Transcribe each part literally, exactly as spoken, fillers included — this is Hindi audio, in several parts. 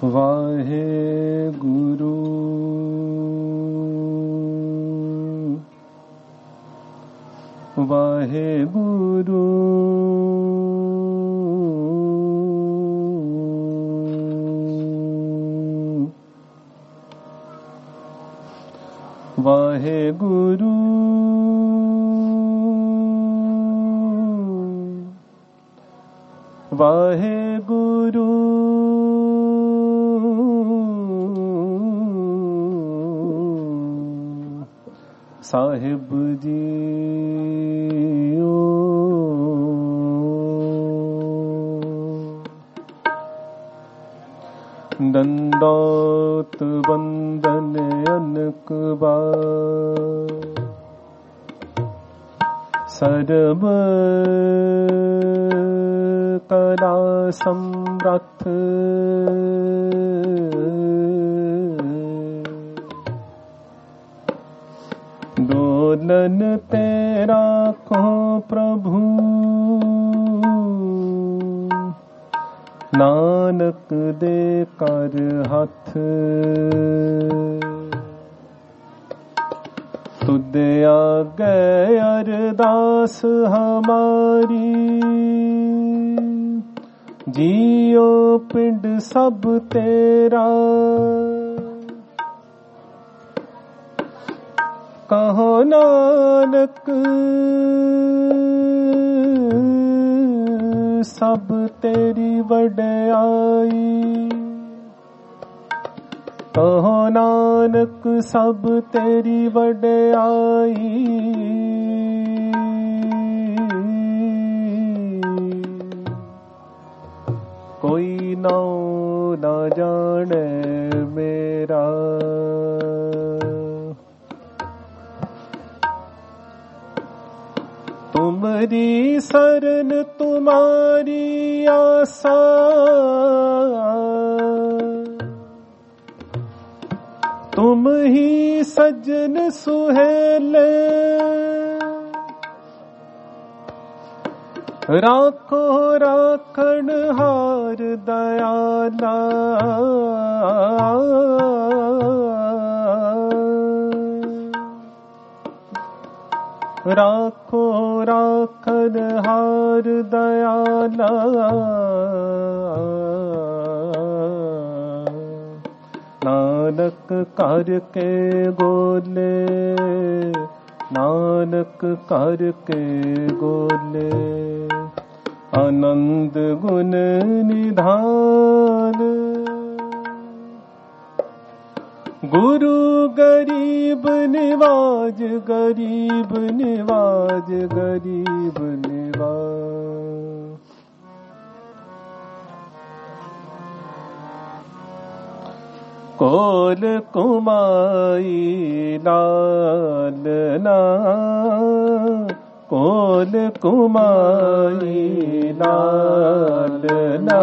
वाहे गुरु वाहे गुरु वाहे गुरु वाहे गुरु साहिब जीओ दंडौत वंदन अनक बार सर्व कला समर्थ दोलन तेरा को प्रभु नानक दे कर हाथ तुदे आगे अरदास हमारी जियो पिंड सब तेरा कहो नानक सब तेरी वड्याई कहो नानक सब तेरी वड्याई कोई नाउ ना जाने मेरा तुमरी शरण तुम्हारी आशा तुम ही सज्जन सुहेले राखो राखण हार दयाला राखो राखन हार दयाला नानक करके गोले नानक करके गोले आनंद गुण निधान गुरु गरीब निवाज गरीब निवाज गरीब निवाज कोल कुमाई लालना कोल कुमाई लालना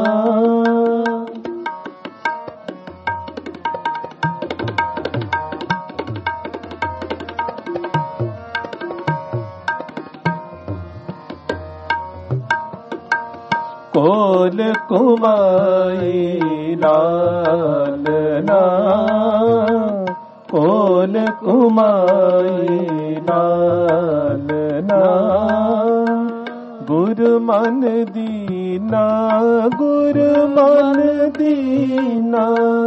कोल कुमाई लालना कोल कुमाई लालना गुरु मन दीना गुरु मन दीना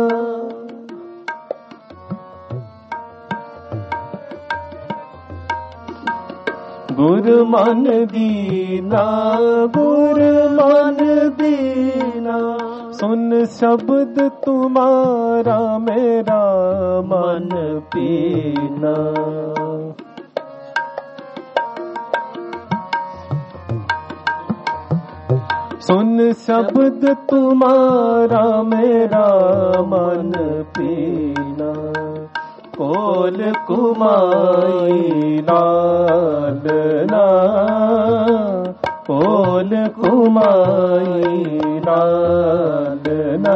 गुरु मन दीना गुरु मन दीना सुन शब्द तुम्हारा मेरा मन पीना सुन शब्द तुम्हारा मेरा मन पीना कोल कुमाई लालना कोल कुमाई लालना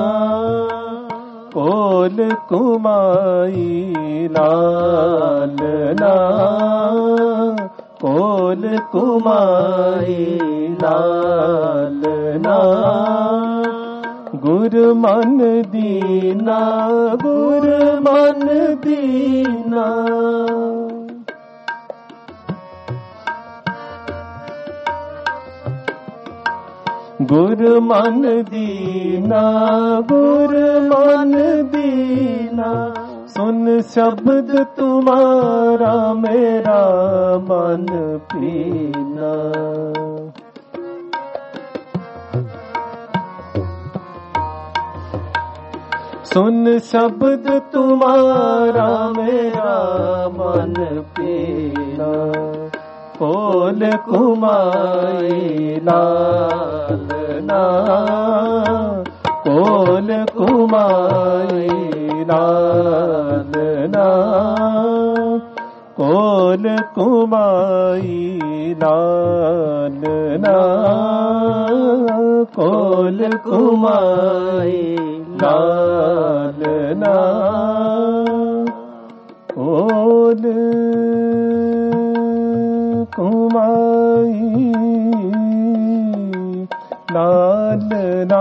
कोल कुमाई लालना कोल कुमाई लालना गुर गुर मन दीना, गुर मन दीना। गुर मन दीना, गुर मन दीना। सुन शब्द तुम्हारा मेरा मन पीना। सुन शब्द तुम्हारा मेरा मन पीना। कोल कुमाई लालना, कोल कुमाई लालना, कोल कुमाई लालना, कोल कुमाई लालना। कोल कुमाई लालना,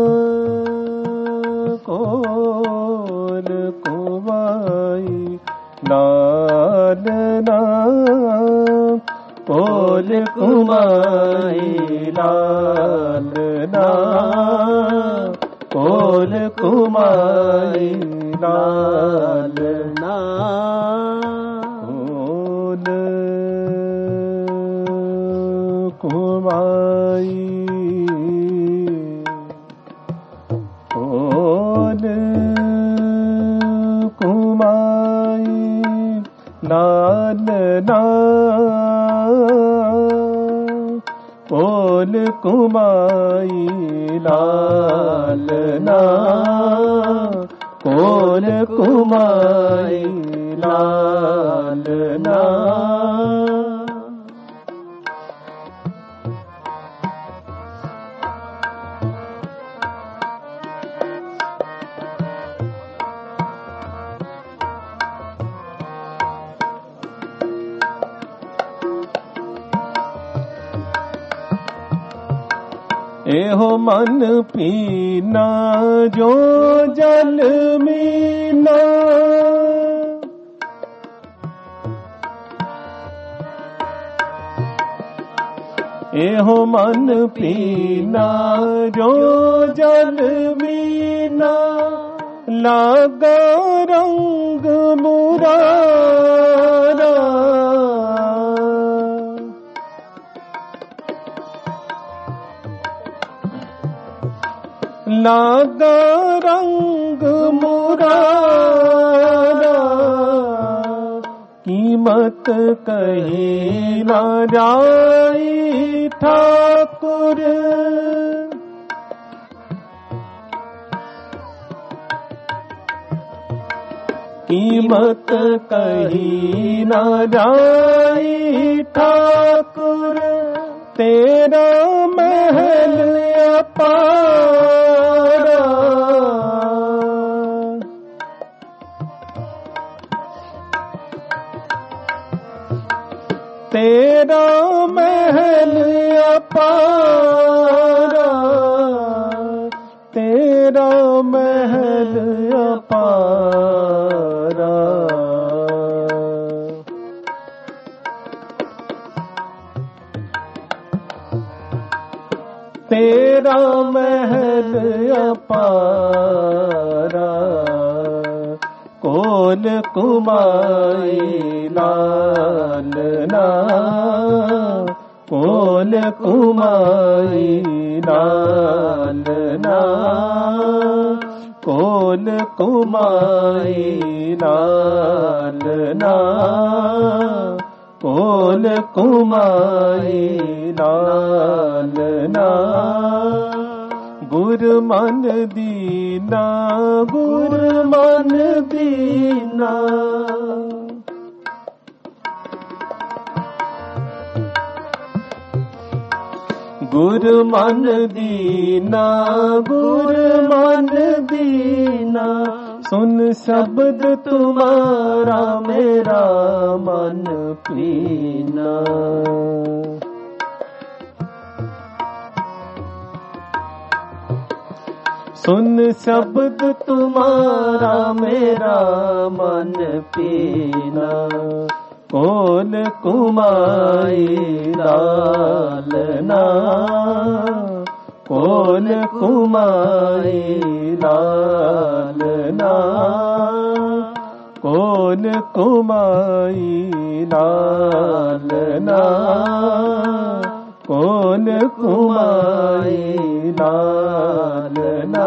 कोल कुमाई लालना, कोल कुमाई लालना, कोल कुमाई लालना। कुमाई कोल कुमाई लालना, कोल कुमाई लालना, कोल कुमाई लालना। एहो मन पीना जो जल मीना। एहो मन पीना जो जल मीना। लागा रंग मुरारा, लागा रंग मुरारा। कीमत कही ना जाई ठाकुर, कीमत कही ना जाई ठाकुर। तेरा महल अपारा, तेरा महल अपारा, तेरा महल अपारा। तेरा महल अपारा। कोल कुमाई लालना, कोल कुमाई लालना, कोल कुमाई लालना, कोल कुमाई लालना। गुर मन दीना, गुर मन दीना। गुर मन दीना, गुर मन दीना। सुन शब्द तुम्हारा मेरा मन पीना। सुन शब्द तुम्हारा मेरा मन पीना, कोल कुमाई लालना, कोल कुमाई लालना, कोल कुमाई लालना, कोल कुमाई लालना।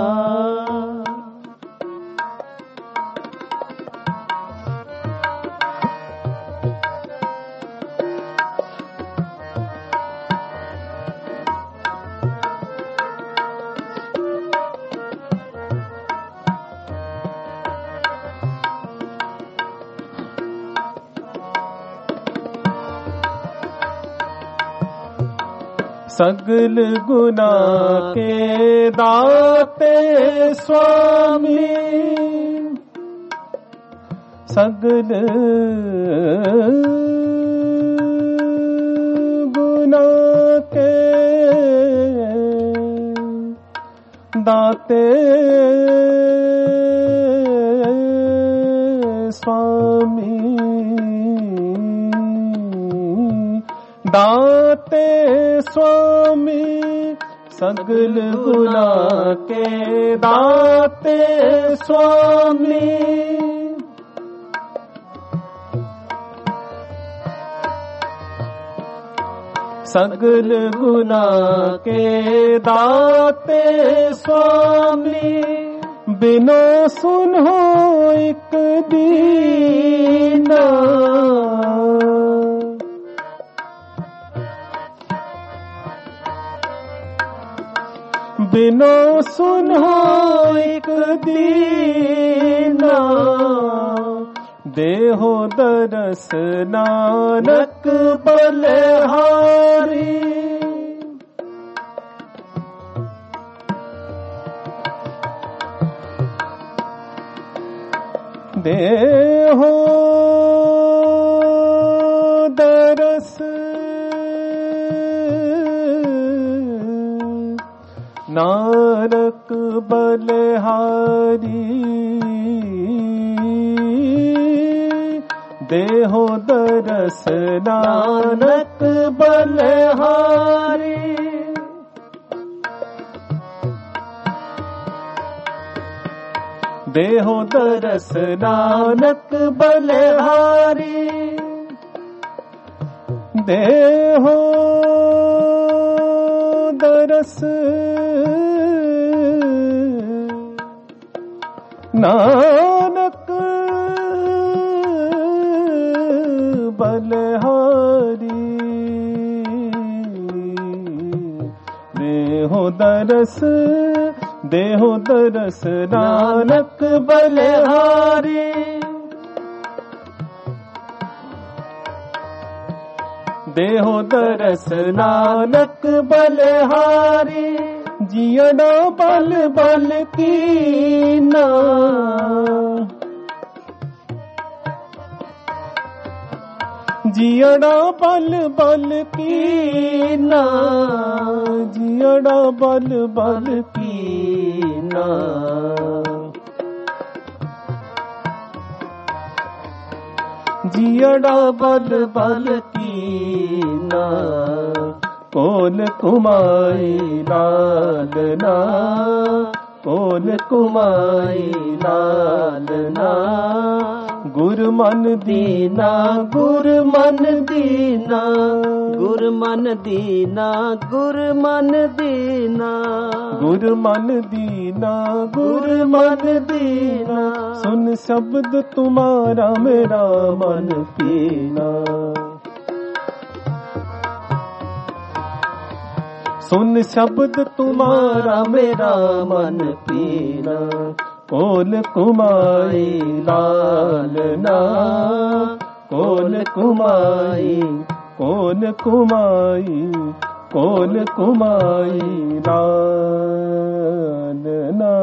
सगल गुना के दाते स्वामी, सगल गुना के दाते स्वामी, दाते स्वामी, सगल गुना के दाते स्वामी, सगल गुना के दाते स्वामी, बिनो सुनो एक दीना, बिनो सुनो एक दीना, देहो दरस नानक बलहारी, देहो दरस नानक बलहारी, देहो दरस नानक बलहारी, देहो दरस नानक बलहारी, देहो दरस नानक बलहारी, देहो दरस, देहो दरस नानक बलहारी, देहो दरस नानक बलहारी, जियड़ा बल बल कीना, जियड़ा बल बल कीना, जियड़ा बल बल कीना, जियड़ा बल बल कीना, कोल कुमाई लालना, कोल कुमाई लालना, गुर मन दीना, गुर मन दीना, गुर मन दीना, गुर मन दीना, गुर मन दीना, गुर मन दीना, सुन शब्द तुम्हारा मेरा मन पीना, सुन शब्द तुम्हारा मेरा मन पीना, कोल कुमाई लालना, कोल कुमाई, कोल कुमाई, कोल कुमाई लालना।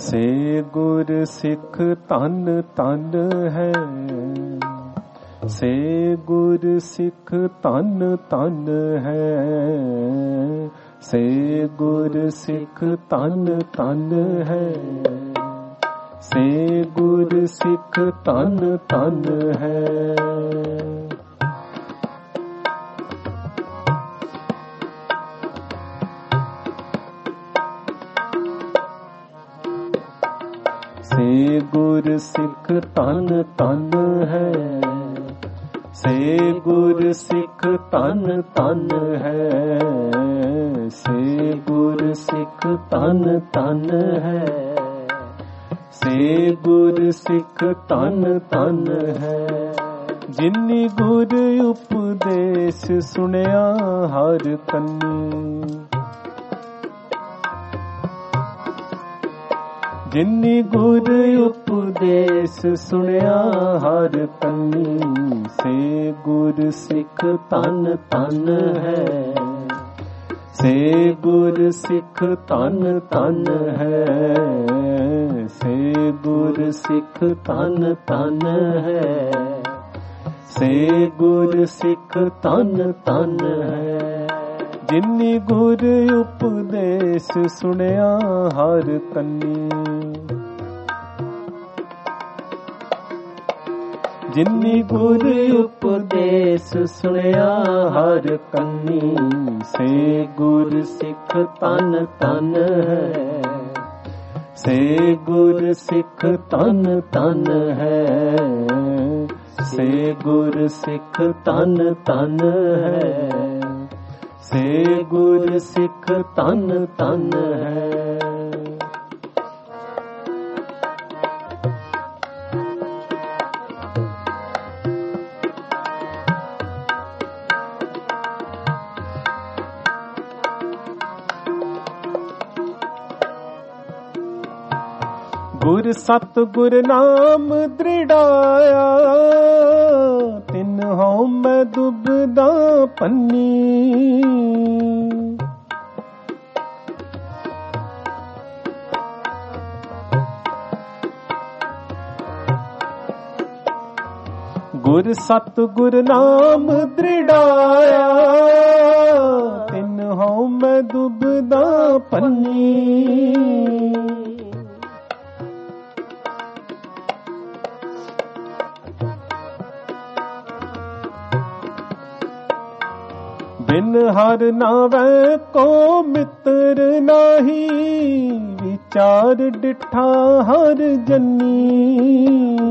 से गुर सिख तन तन है, से गुर सिख तन तन है, से गुर सिख तन तन है, से गुर सिख तन तन है। से गुर सिख तन तन है, से गुर सिख तन तन है, से गुर सिख तन तन है, से गुर सिख तन तन है। जिन्नी गुर उपदेश सुनिया हर कन्नी, जिन्नी गुर उपदेश सुनिया हर कन्नी, से गुर सिख तन तन है, से गुर सिख तन तन है, से गुर सिख तन तन है, से गुर सिख तन तन है। जिन्नी गुर उपदेश सुनिया हर कन्नी, जिन्नी गुर उपदेश सुनिया हर कन्नी, से गुर सिख तन तन है, से गुर सिख तन तन है, से गुर सिख तन तन है, से गुर सिख तन तन है। गुर सत गुर नाम दृढ़ाया, तिन हਉ मैं दुबदा पन्नी, गुर सत गुर नाम दृढ़ाया, तिन हਉ मैं दुबदा पन्नी। बिन हर नावै को मित्र नाही, विचार डिठा हर जन्नी।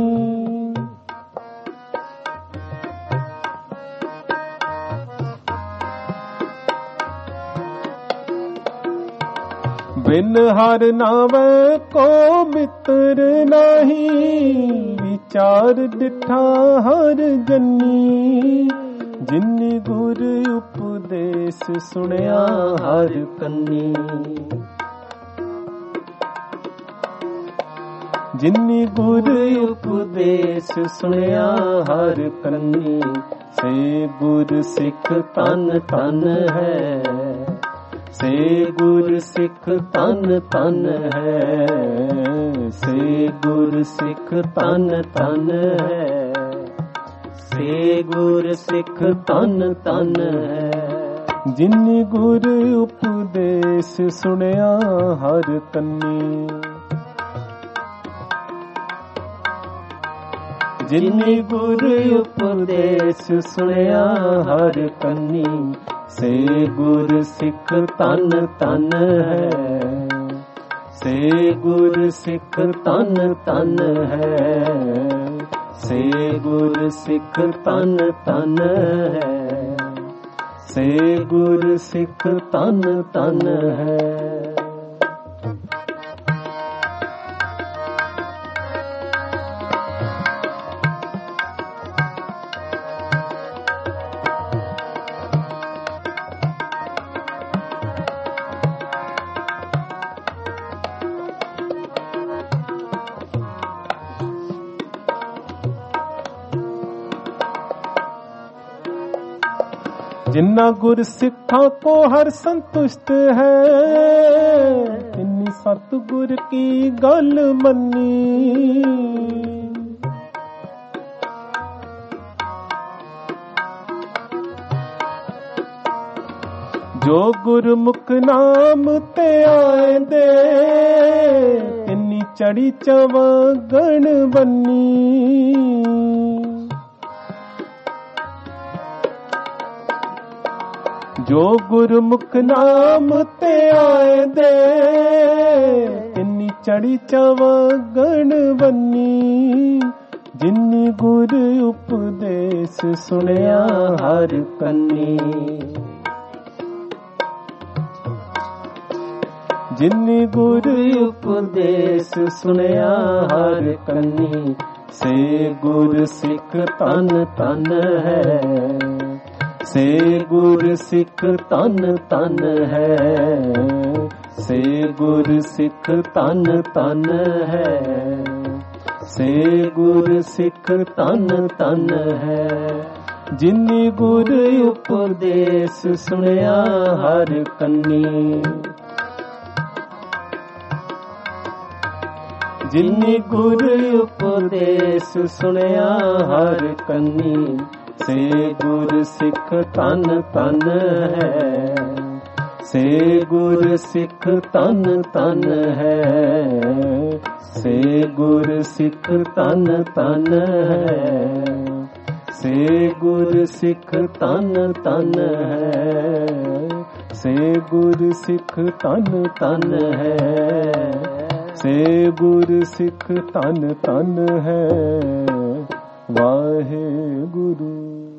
बिन हर नावै को मित्र नाही, विचार डिठा हर जन्नी। जिन्नी गुर उपदेश सुनिया हर कन्नी, जिन्नी गुर उपदेश सुनिया हर कन्नी, से गुर सिख तन तन है, से गुर सिख तन तन है, से गुर सिख तन तन है, से गुर सिख तन तन है। जिन्नी गुर उपदेश सुनिया हर कन्नी, जिन्नी गुर उपदेश सुनिया हर कन्नी, से गुर सिख तन तन है, से गुर सिख तन तन है, से गुर सिख तन तन है, से गुर सिख तन तन है। जिन्ना गुर सिखा को हर संतुष्ट है, तिन्नी सतगुर की गल मन्नी। जो गुरमुख नाम ते आंदे तिन्नी चढ़ी चवगण बन्नी। जो गुरमुख नाम ते आंदे तिन्नी चढ़ी चवगण बन्नी। जिन्नी गुर उपदेश सुनिया हर कन्नी। जिन्नी गुर उपदेश सुनिया हर कन्नी। से गुर सिख तन तन है। से गुर सिख तन तन है। से गुर सिख तन तन है। से गुर सिख तन तन है। जिन्नी गुर उपदेश सुनिया हर कन्नी। जिन्नी गुर उपदेश सुनिया हर कन्नी। से गुर सिख तन तन है। से गुर सिख तन तन है। से गुर सिख तन तन है। से गुर सिख तन तन है। से गुर सिख तन तन है। से गुर सिख तन तन है। वाहे गुरु।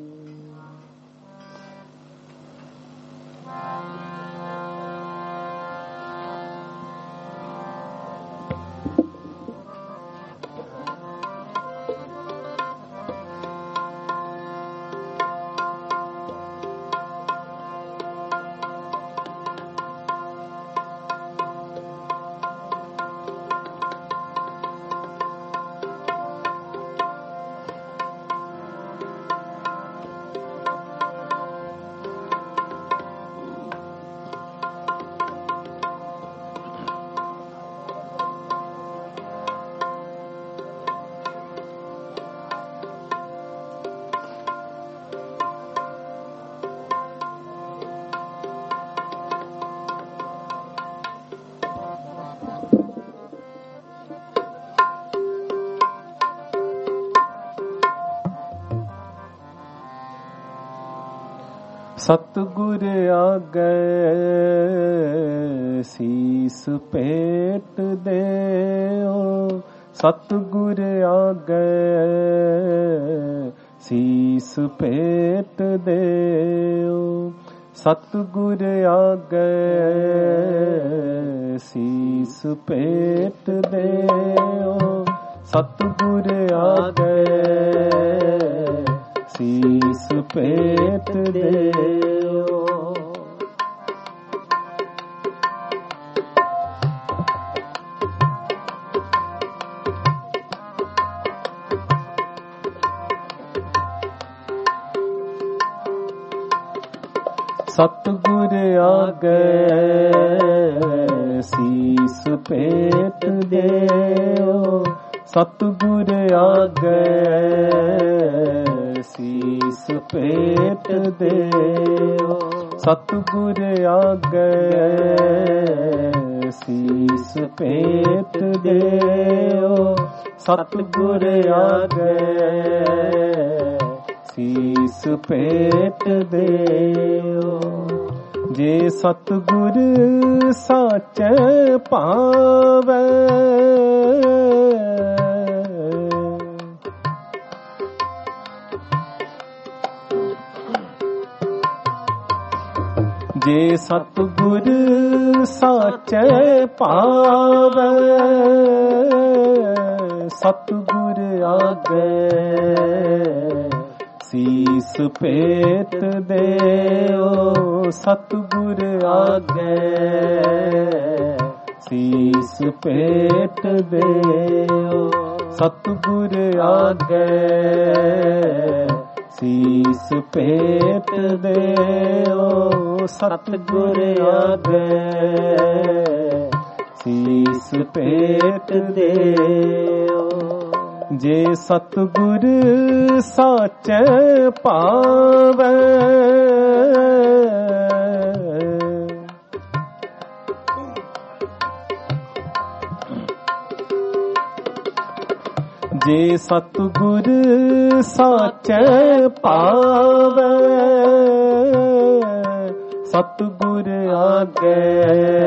सतगुर आगे सीस पेट देओ। सतगुर आगे सीस पेट देओ। सतगुर आगे सीस पेट देओ। सतगुर आगे सीस पेट देओ। सतगुर आगे सीस पेट देओ। सतगुर आगे सीस पेट देओ। सतगुर आगे सीस पेट देओ। सतगुर आगे सीस पेट देओ। जे सतगुर साचे पावे। जे सतगुर साचे पावे। सतगुर आगे सीस पेट देओ। सतगुर आगे सीस पेट देओ। सतगुर आगे सीस पेट देओ। सतगुर आगे ਸੀਸ ਭੇਟ ਦੇਓ। ਜੇ ਸਤਿਗੁਰ ਸਾਚੈ ਪਾਵੈ ਜੇ ਸਤਿਗੁਰ ਸਾਚੈ ਪਾਵੈ ਸਤਿਗੁਰ ਆਗੇ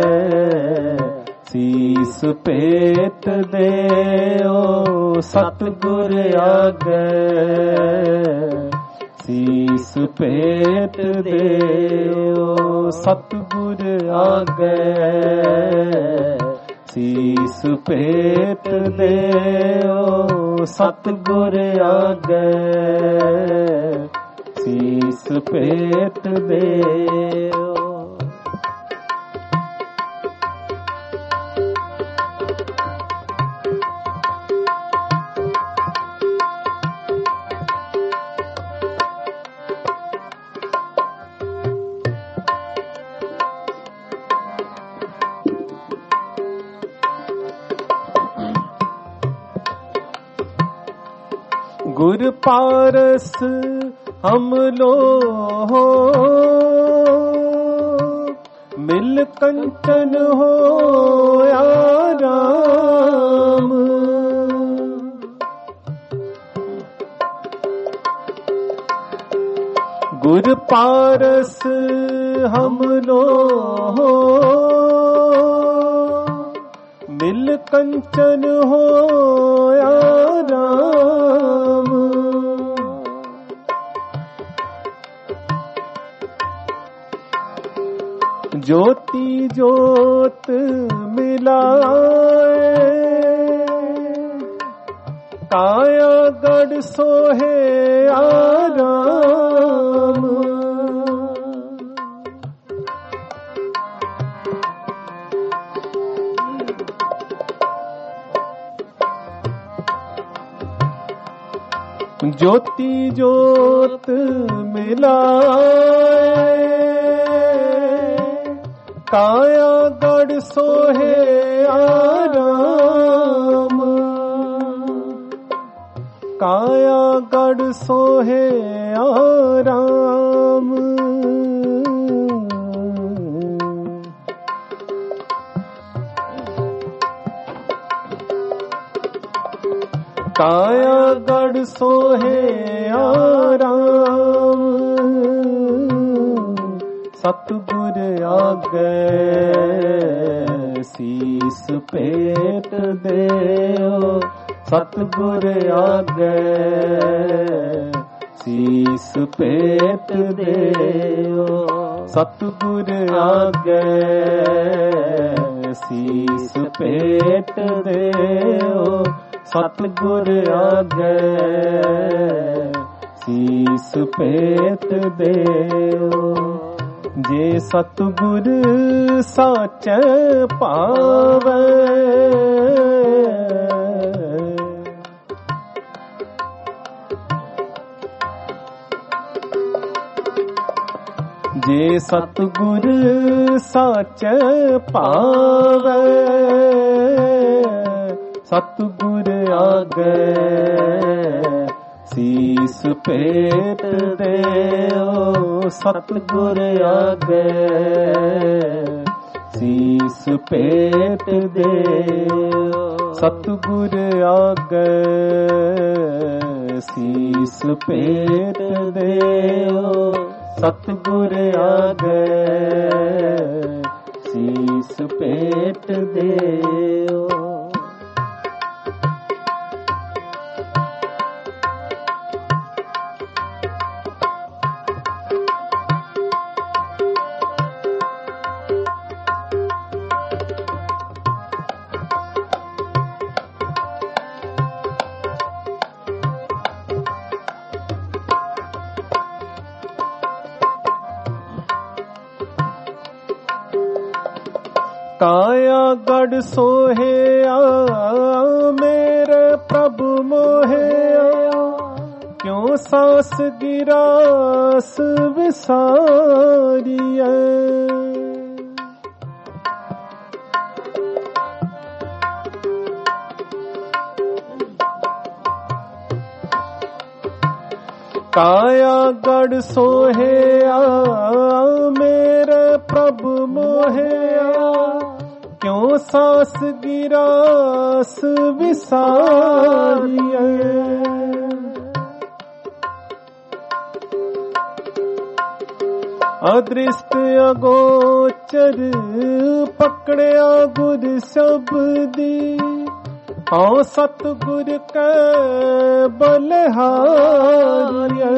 ਸੀਸ ਭੇਟ ਦੇਓ। ਸਤਿਗੁਰ ਆਗੇ ਸੀਸ ਭੇਟ ਦੇਓ। ਸਤਿਗੁਰ ਆਗੇ ਸੀਸ ਭੇਟ ਦੇਓ। ਸਤਿਗੁਰ ਆਗੇ ਸੀਸ ਭੇਟ ਦੇਓ। गुर पारस हम लो मिल कंचन हो राम। गुर पारस हम लो मिल कंचन हो राम। ज्योति ज्योत मिलाए काया गढ़ सोहे आराम। ज्योति ज्योत मिलाए काया गढ़ सोहे आराम। काया गढ़ सोहे आराम। काया गढ़ सोहे आराम। सतगुर आगे सीस भेट देओ। सतगुर आगे सीस भेट देओ। सतगुर आगे सीस भेट देओ। सतगुर आगे सीस भेट देओ। जे सतगुर साचै पावै जे सतगुर साचै पावै सतगुर आगे सीस भेट देओ। सतगुर आगे सीस भेट देओ। सतगुर आगे सीस भेट देओ। सतगुर आगे सीस भेट देओ। काया गढ़ सोहे मेरे प्रभु मोहे क्यों सास गिरास विसारिया। काया गढ़ सोहेया मेरे प्रभु मोहेया क्यों सास गिरास विसारिए। अदृष्ट अगोचर पकड़िया गुर शब्दी हाँ सतगुर के बलिहारिए।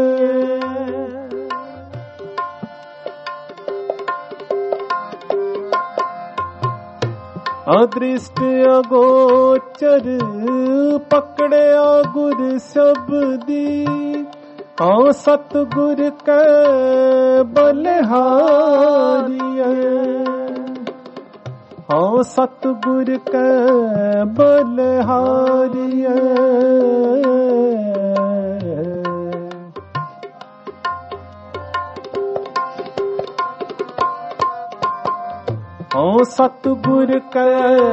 अदृष्ट अगोचर पकड़िया गुर शब्दी हाँ सतगुर के बलिहारिए। हाँ सतगुर के बलिहारिए। हाँ सतगुर के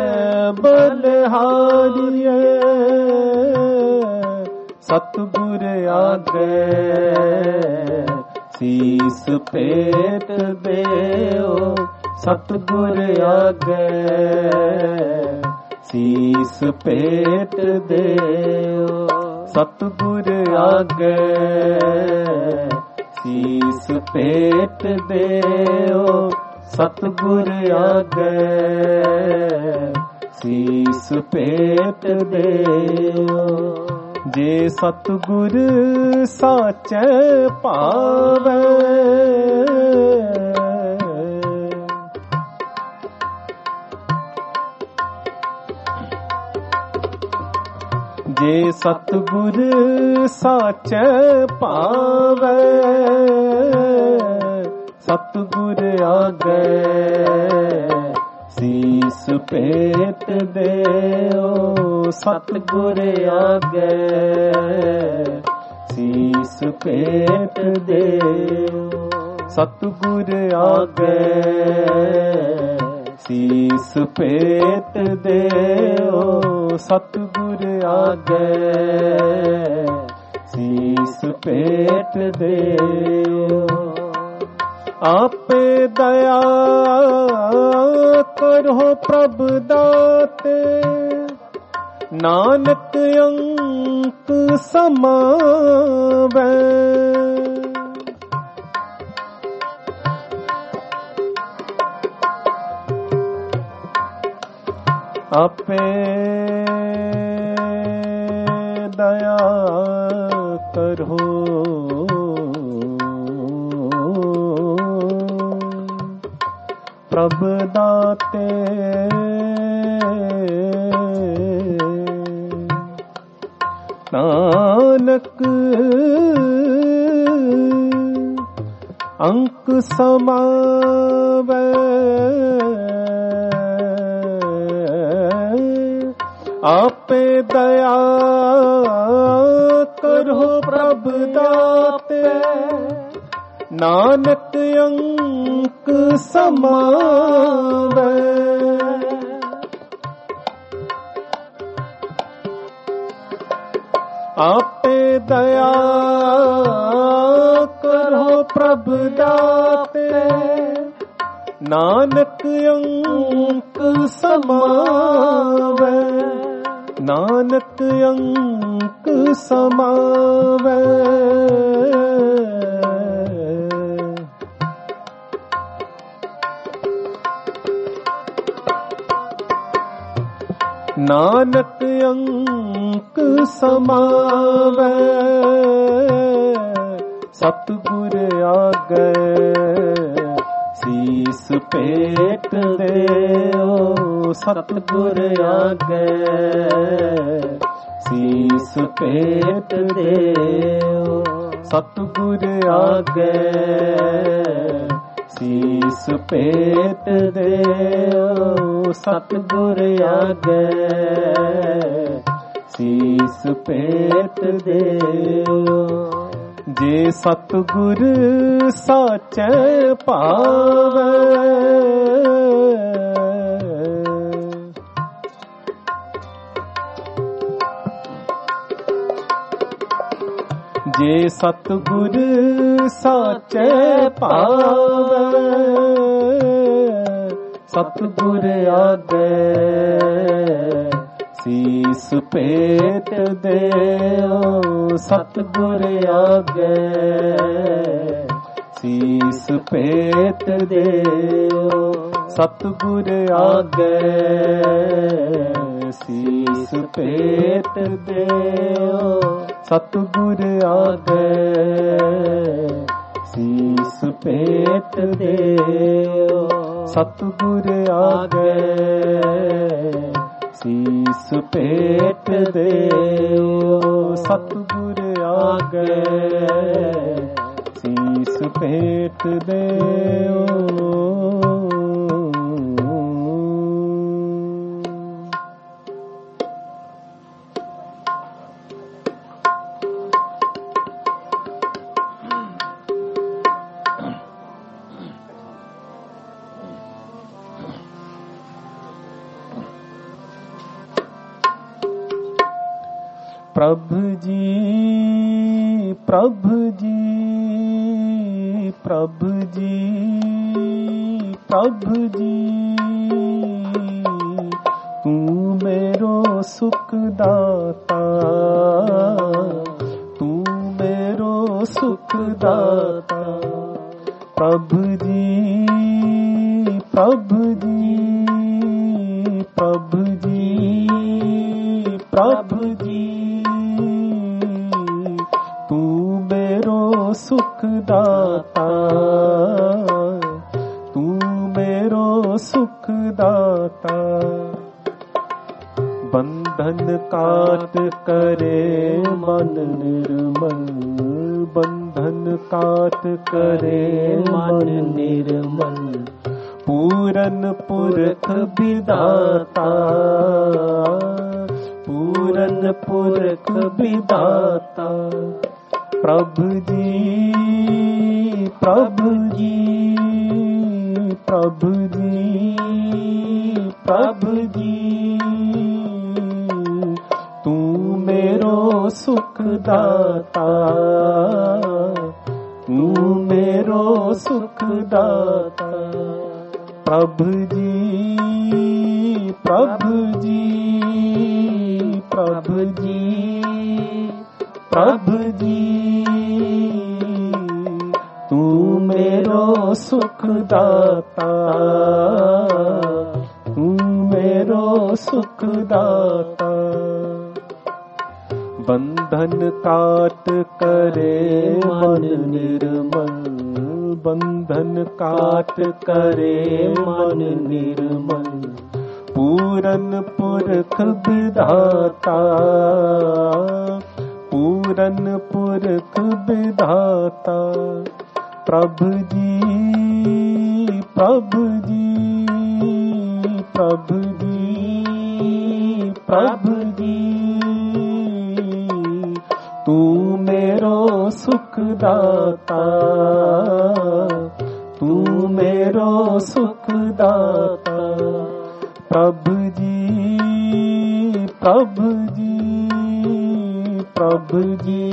बलिहारिए। सतगुर आगे शीस पेट देओ। सतगुर आगे शीस पेट देओ। सतगुर आगे शीस पेट देओ। सतगुर आगे शीस पेट देओ। जे सतगुर साचे पावे जे सतगुर साचे पावे। सतगुर आगे शीस पेट देओ। सतगुर आगे शीस पेट देओ। सतगुर आगे शीस पेट देओ। सतगुर आगे शीस पेट देओ। आपे दया करो प्रभु दाते। नानक अंक समावे। आपे दया करो प्रभु दाते। नानक अंक समावे। आपे दया करो प्रभु दाते। नानक अंक समावे। आपे दया करो प्रभु दाते। नानक अंक समावे। नानक अंक समावे। नानक अंक समावे। सतगुर आगे शीस पेट देओ। सतगुर आगे शीस पेट देओ। सतगुर आगे शीस पेट देओ। सतगुर आगे शीस पेट देओ। जे सतगुर साचे पावे। जे सतगुर साचे पावै सतगुर आगे सीस पेट देओ सतगुर आगे सीस पेट देओ सतगुर आगे सीस पेट देओ सतगुर आगे सीस पेट देओ सतगुर आगे सीस पेट देओ सतगुर आगे सीस पेट देओ। प्रभु जी प्रभु जी प्रभु जी प्रभु जी तू मेरो सुख दाता तू मेरो सुख दाता प्रभु जी प्रभु जी प्रभु जी प्रभु जी तू मेरो सुख दाता तू मेरो सुख दाता बंधन काट करे मन निर्मल बंधन काट करे मन निर्मल पूरन पुरख विधाता पूरन पुरख विधाता प्रभु जी प्रभु जी प्रभु जी प्रभु जी तू मेरो सुख दाता तू मेरो सुख दाता प्रभु जी प्रभु जी प्रभु जी प्रभु जी तू मेरो सुख दाता तू मेरो सुख दाता बंधन काट करे मन निर्मल बंधन काट करे मन निर्मल पूरन पुरख विधाता पूरन पुरख विधाता प्रभु जी प्रभु जी प्रभु जी प्रभु जी तू मेरो सुख दाता तू मेरो सुख दाता प्रभु जी प्रभु जी प्रभु जी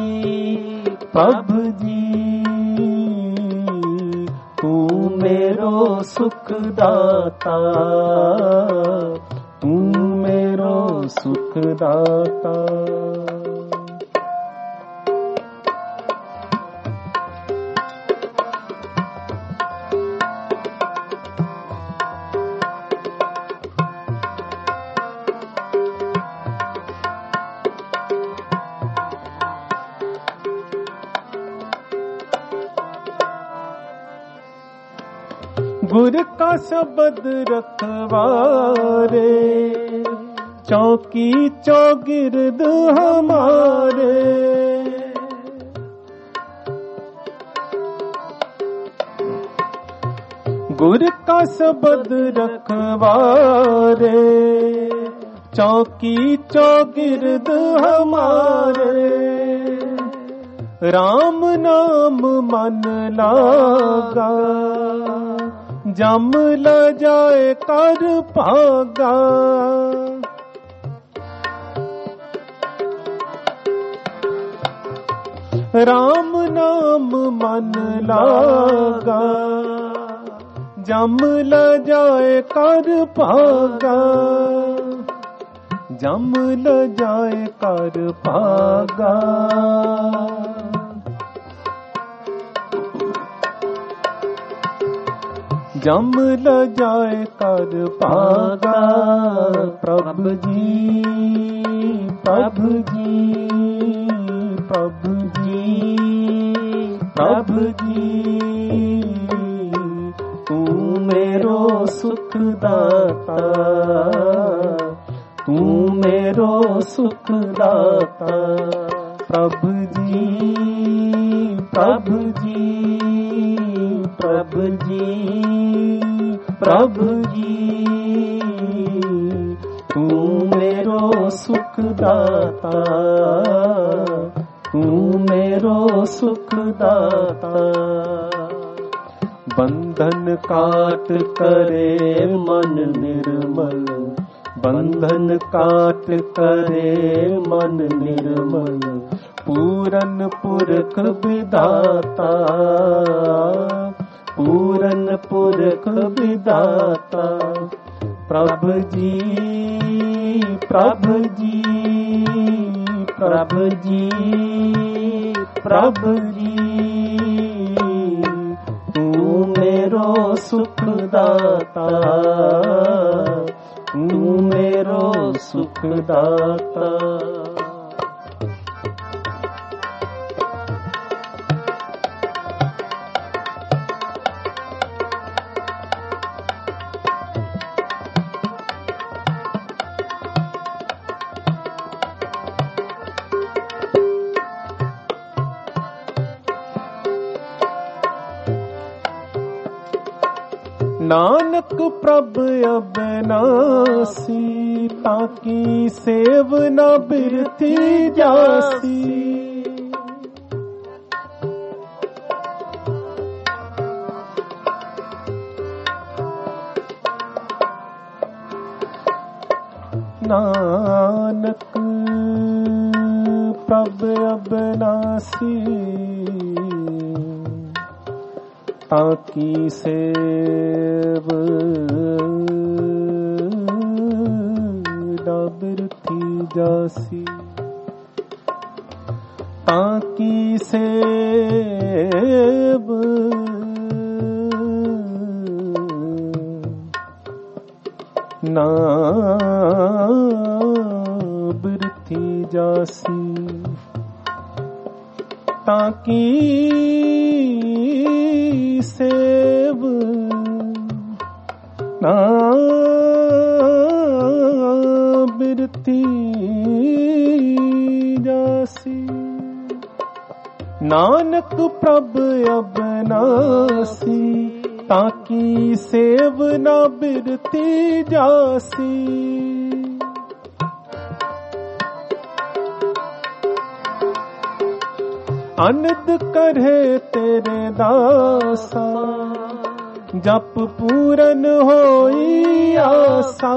प्रभु जी तू मेरो सुख दाता तू मेरो सुख दाता गुर का शब्द रखवारे चौकी चौगिर्द हमारे गुर का शब्द रखवारे चौकी चौगिर्द हमारे राम नाम मन लागा जम ल जाए कर भागा राम नाम मन लागा, जम ल जाए कर भागा, जम ल जाए कर भागा। जम ल जाए कर भागा, प्रभु जी प्रभु जी प्रभु जी प्रभु जी, तू मेरो सुख दाता, तू मेरो सुख दाता। प्रभु जी प्रभु जी प्रभु जी प्रभु जी, तू मेरो सुख दाता, तू मेरो सुख दाता। बंधन काट करे मन निर्मल, बंधन काट करे मन निर्मल, पूरन पुरख विधाता, पूरन पुरख विधाता। प्रभु जी प्रभु जी प्रभु जी प्रभु जी, तू मेरो सुख दाता, तू मेरो सुख दाता। नानक प्रभु अविनाशी, ताकी सेव न बिरथी जासी। नानक प्रभु अविनाशी, ताकी सेव न बिरथी जासी, ताकी सेव न बिरथी जासी, ताकी सेव ना बिरती जासी। नानक प्रभु अविनाशी, ताकी सेव ना बिरती जासी। अनद करे तेरे दासा, जप पूरन होई आसा।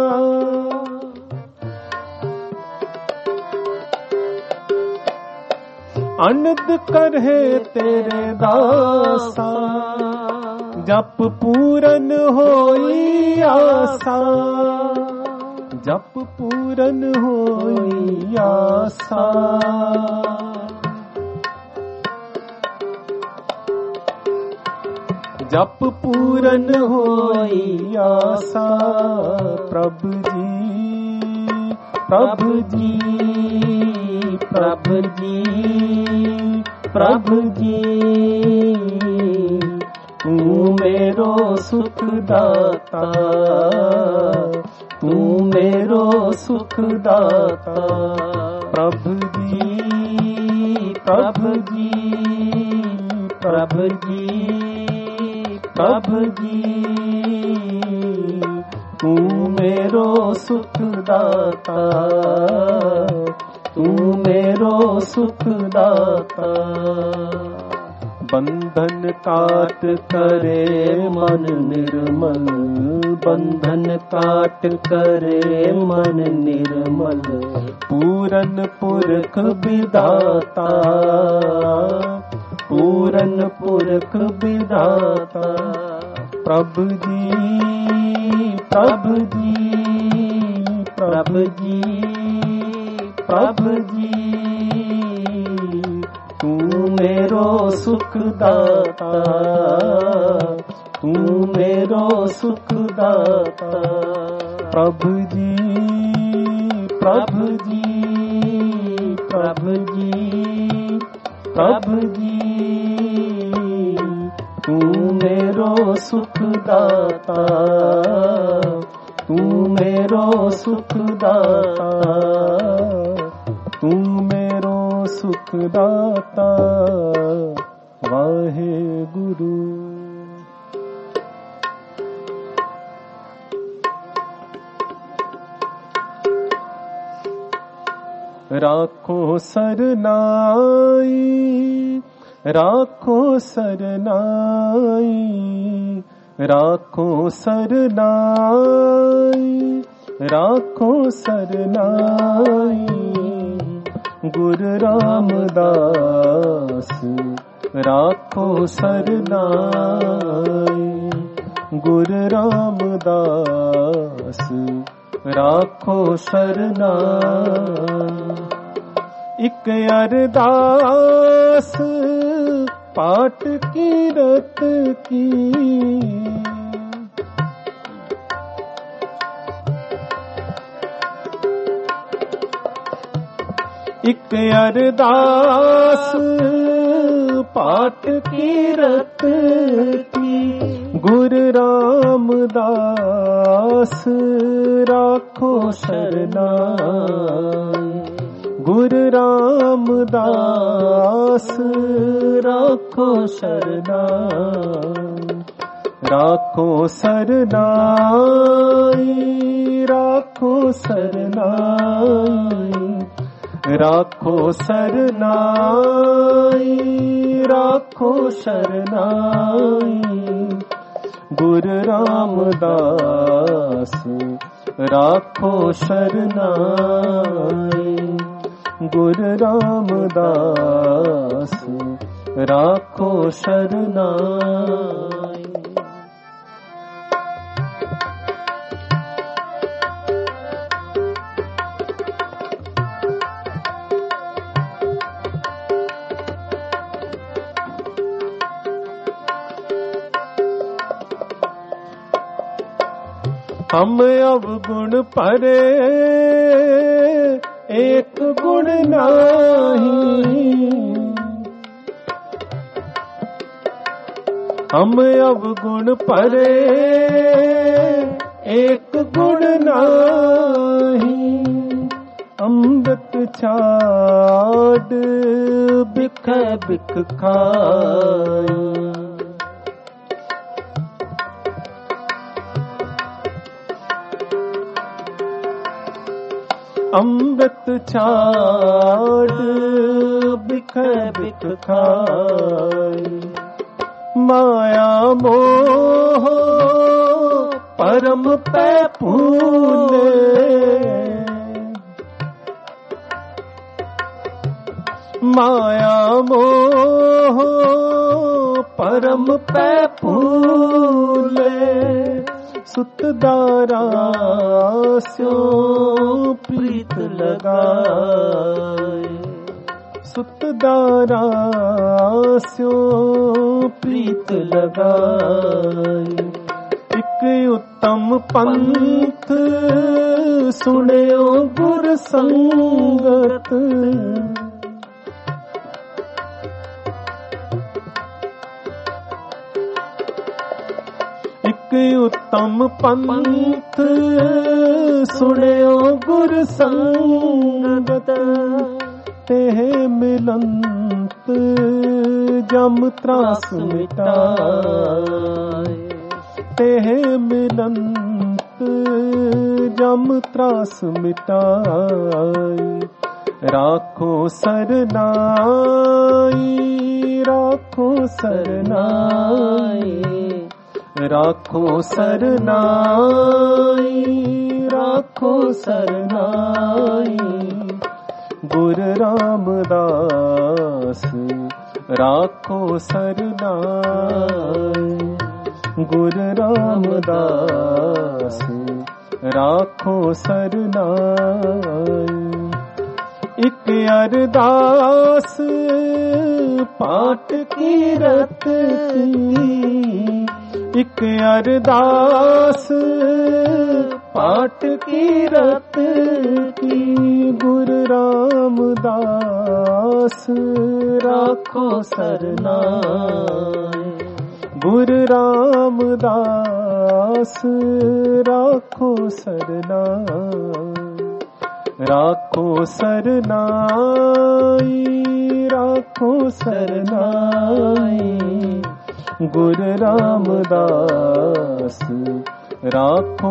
अनद करे तेरे दासा, जप पूरन होई आसा, जप पूरन होई आसा। जप पूरन होई आसा। प्रभु जी प्रभु जी प्रभु जी प्रभु जी, तू मेरो सुख दाता, तू मेरो सुख दाता। प्रभु जी प्रभु जी प्रभु जी प्रभु जी, तू मेरो सुख दाता, तू मेरो सुख दाता। बंधन काट करे मन निर्मल, बंधन काट करे मन निर्मल, पूरन पुरख विधाता, पूरन पुरख विधाता। प्रभु जी प्रभु जी प्रभु जी प्रभु जी, तू मेरो सुख दाता, तू मेरो सुख दाता। प्रभु जी प्रभु जी प्रभु जी प्रभु जी, तू मेरो सुख दाता, तू मेरो सुख दाता, तू मेरो सुख दाता। वाहे गुरु। राखो सरनाई, राखो सरनाई, राखो सरनाई, राखो सरनाई। गुरु रामदास राखो सरनाई, गुरु रामदास राखो सरनाई। इक अरदास पाठ कीरत की, इक अरदास पाठ कीरत की। गुरु रामदास राखो सरनाई, गुरु रामदास राखो सरनाई। राखो सरनाई, राखो सरनाई, राखो सरनाई, राखो सरनाई। गुरु रामदास राखो सरनाई, गुरु रामदास राखो सरनाई। हम अवगुण परे एक गुण नाही, हम अवगुण परे एक गुण नाही। अमृत छाड़ बिख बिख खाई, अमृत छाड़ बिख बिख खाई। माया मोह परम पे फूले, माया मोह परम पे फूले। सुतदारा स्यो प्रीत लगाए, सुतदारा स्यो प्रीत लगाए। एक उत्तम पंथ सुनियो गुर संगत, उत्तम पंथ सुनियो गुर संगत। तेह मिलंत जम त्रास मिटाए, तेह मिलंत जम त्रास मिटाए। राखो सरनाई, राखो सरनाई, राखो सरनाई, राखो सरनाई। गुर रामदास राखो सरनाई। गुर रामदास राखो सरनाई। इक अरदास पाठ कीरत की। इक अरदास पाठ कीरत की। गुरु रामदास राखो सरनाई। गुरु रामदास राखो सरनाई। राखो सरनाई राखो सरनाई। गुरु रामदास राखो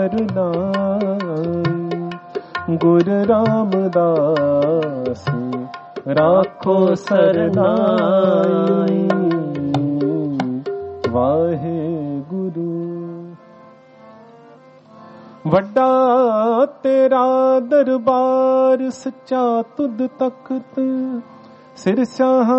सरनाई। गुरु रामदास राखो सरनाई। वाहे गुरु। वड्डा तेरा दरबार सच्चा तुद तख्त। सिर शाह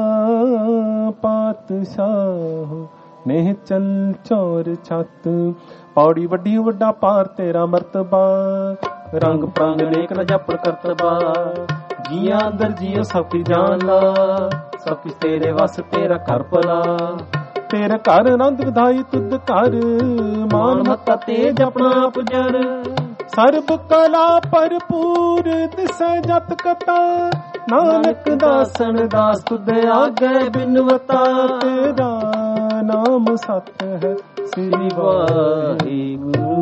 पातशाह नेह चल चौर छत। पौड़ी वड्डी वड्डा पार तेरा मर्तबा। रंग प्रंग नेक न जपण करतबा। जिया अंदर जियो सब की जान ला। सब किस तेरे वस तेरा कर भला। तेरा घर आनंद विधाई तुद कर। मान मता तेज अपना पुजर। सर्ब कला भरपूर दिसै जत कता। नानक दासन दास तुद आगे बिनवता। तेरा नाम सत्य है श्री वाहिगुरु।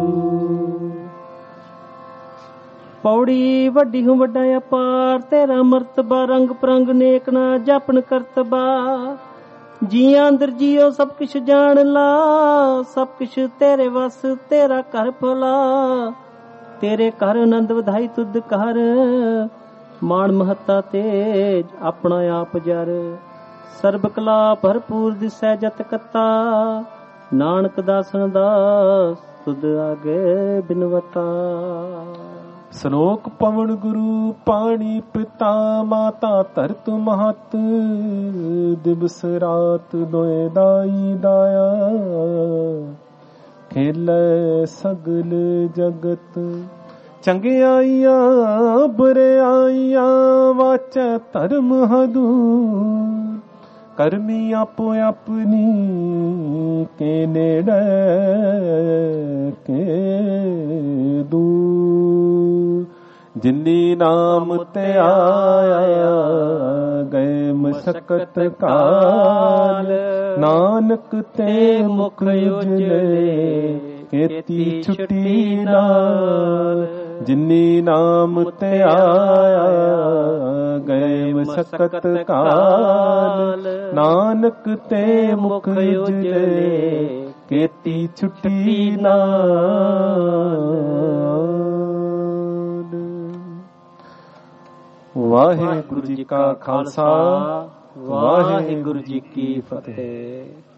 पौड़ी वड्डी हूँ वड्डा अपार तेरा मर्तबा। रंग परंग नेक ना जपन करतबा। जिया अंदर जियो सब किश जान ला। सब किश तेरे वस तेरा कर भला। तेरे कर आनंद वधाई तुद कर। मान महता तेज अपना आप जर। सर्ब कला भरपूर दिसै जत कता। नानक दासन दास तुद आगे बिनवता। श्लोक पवन गुरु पाणी पिता। माता धरत महत दिवस रात दोए दाई दाया। खेलै सगल जगत चंगियाइयां बुराइयां। वाचै धर्म हदूर करमी आपो अपनी के नेड़े के दूर। जिन्नी नाम ते आया गए मशक्कत काल। नानक ते मुख उजले खेती छुट्टी नाल। जिन्नी नाम ते आया गए मशक्कत काल। नानक ते मुख उजले खेती छुट्टी नाल। वाहिगुरु जी का खालसा वाहिगुरु जी की फतेह।